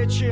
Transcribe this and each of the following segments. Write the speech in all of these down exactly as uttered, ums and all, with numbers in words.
встречи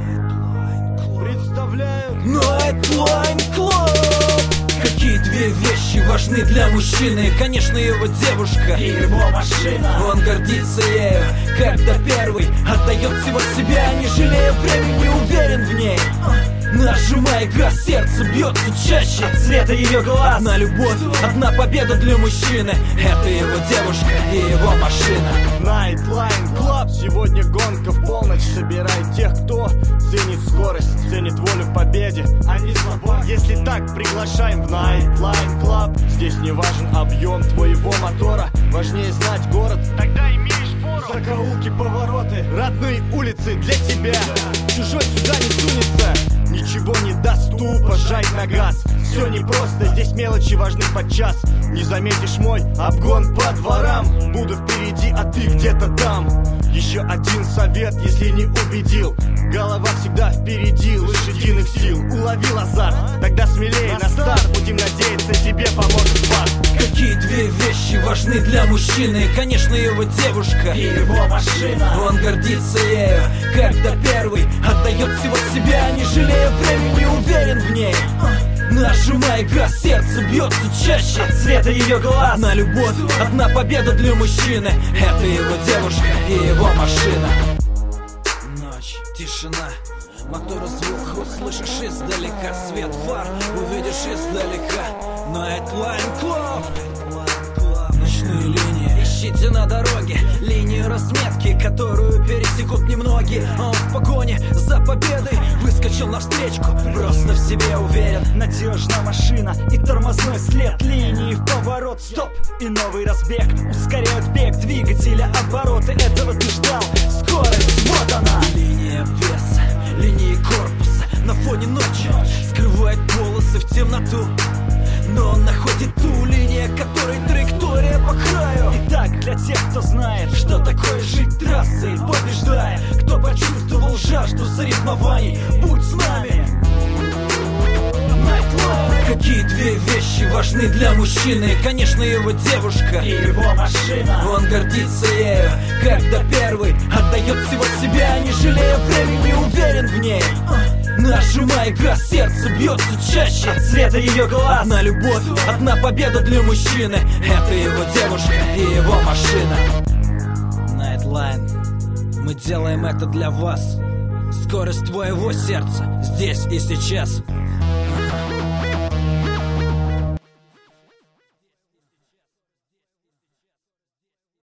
представляют Nightline Club. Какие две вещи важны для мужчины? Конечно, его девушка и его машина. Он гордится ею, когда первый отдает всего себя, не жалея времени, уверен в ней. Нажимая газ, сердце бьется чаще от цвета ее глаз. Одна любовь, одна победа для мужчины. Это его девушка и его машина. Nightline Club. Сегодня гонка в полночь. Собирай тех, кто ценит скорость, ценит волю в победе, а не слабость. Если так, приглашаем в Nightline Club. Здесь не важен объем твоего мотора, важнее знать город. Тогда имеешь фору. Закоулки, повороты, родные улицы для тебя. Чужой сюда не сунется, ничего не даст, тупо жать на газ. Все непросто, здесь мелочи важны подчас. Не заметишь мой обгон по дворам. Буду впереди, а ты где-то там. Еще один совет, если не убедил. Голова всегда впереди лошадиных сил. Уловил азарт, тогда смелее на старт. Будем надеяться, тебе поможет фарт. Какие две вещи важны для мужчины? Конечно, его девушка и его машина. Он гордится ею, когда первый отдает всего себя, не жалея времени, уверен в ней. Нажимая газ, сердце бьется чаще от цвета ее глаз. Одна любовь, одна победа для мужчины. Это его девушка и его машина. Ночь, тишина, мотора звук услышишь издалека. Свет фар увидишь издалека. Nightline Club. Ночные линии ищите на дороге, линию разметки, которую пересекут немногие. Он в погоне за победой выскочил навстречку, просто в себе уверен. Надежная машина и тормозной след, линии в поворот, стоп и новый разбег. Ускоряют бег двигателя, обороты, этого ты ждал. Скорость, вот она. Линия веса, линии корпуса на фоне ночи скрывает полосы в темноту. Но он находит ту линию, которой траектория по краю. Итак, для тех, кто знает, что такое жить трассой, побеждая, кто почувствовал жажду соревнований, будь с нами. Nightline. Какие две вещи важны для мужчины? Конечно, его девушка и его машина. Он гордится ею, когда первый отдает всего себя, не жалея времени, уверен в ней. Нажимая газ, сердце бьется чаще от цвета ее глаз. Одна любовь, одна победа для мужчины. Это его девушка и его машина. Nightline. Мы делаем это для вас. Скорость твоего сердца здесь и сейчас.